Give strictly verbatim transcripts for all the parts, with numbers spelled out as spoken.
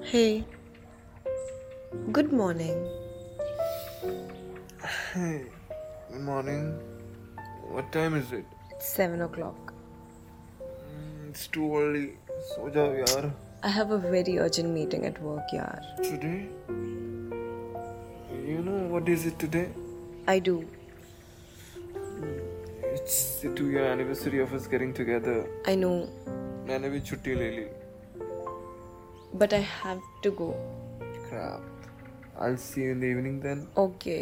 Hey, good morning. Hey, good morning. What time is it? Seven o'clock. Mm, It's too early. सो जाओ यार. I have a very urgent meeting at work, yaar. Today? You know what is it today? I do. It's the two-year anniversary of us getting together. I know, मैंने भी छुट्टी ले ली. but I have to go. Crap. I'll see you in the evening then. Okay.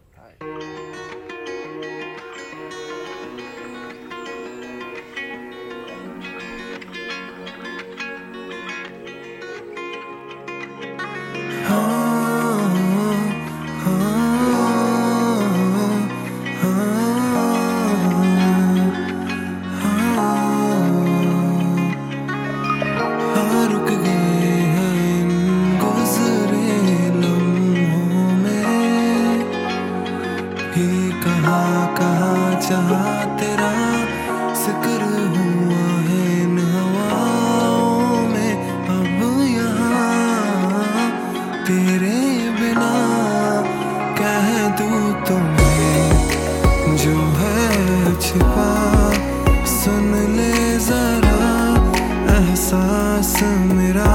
रुक गए हैं इन गुज़रे लम्हों में भी कहाँ कहाँ चाहा तेरा जिक्र हुआ है इन हवाओं में. अब यहाँ तेरे बिना कह दूँ तुम्हें जो है छिपा सुन ले जरा एहसास मेरा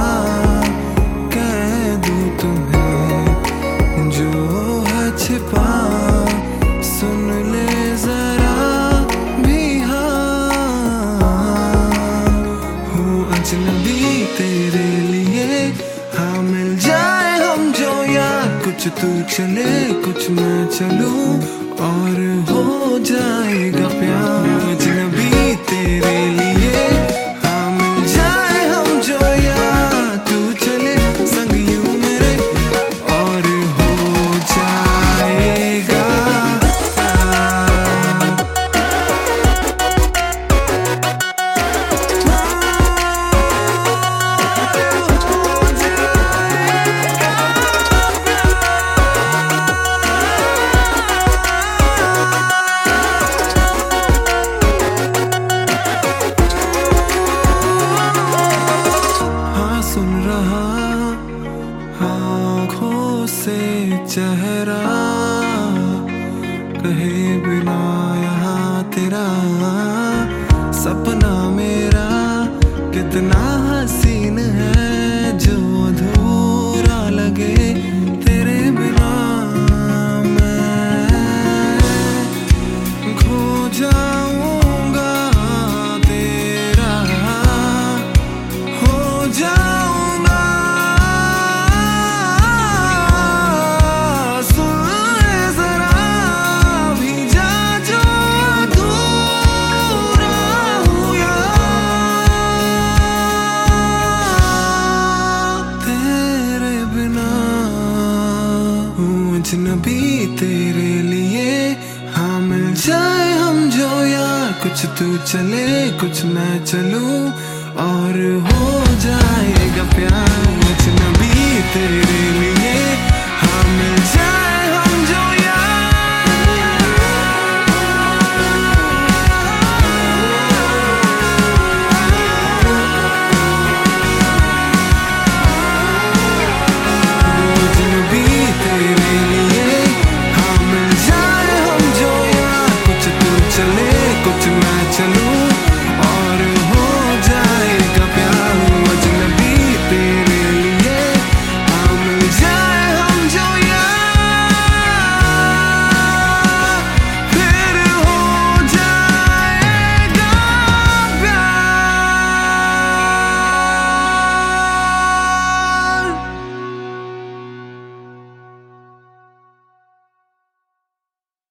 कह दूँ तुम्हें जो है छिपा सुन ले जरा भी. हाँ हूँ अजनबी तेरे लिए. हाँ मिल जाए हम जो यार. कुछ तू चले कुछ मैं चलूं और हो जाएगा प्यार. अजनबी तेरे लिए. हाँ मिल जाए हम जो यार. तू चले संग यूं मेरे और हो जाएगा प्यार. हाँ सुन रहा आँखों से चेहरा कहे बिना यहाँ तेरा सपना मेरा कितना हसीन है जो अधूरा लगे तेरे बिना. मैं खो जाऊंगा तेरा हो जाऊंगा. सुन ले जरा भी जा जो अधूरा हूँ यार. तेरे बिना हूँ अजनबी तेरे लिए. हाँ मिल जाए हम जो यार. कुछ तू चले कुछ मैं चलूं और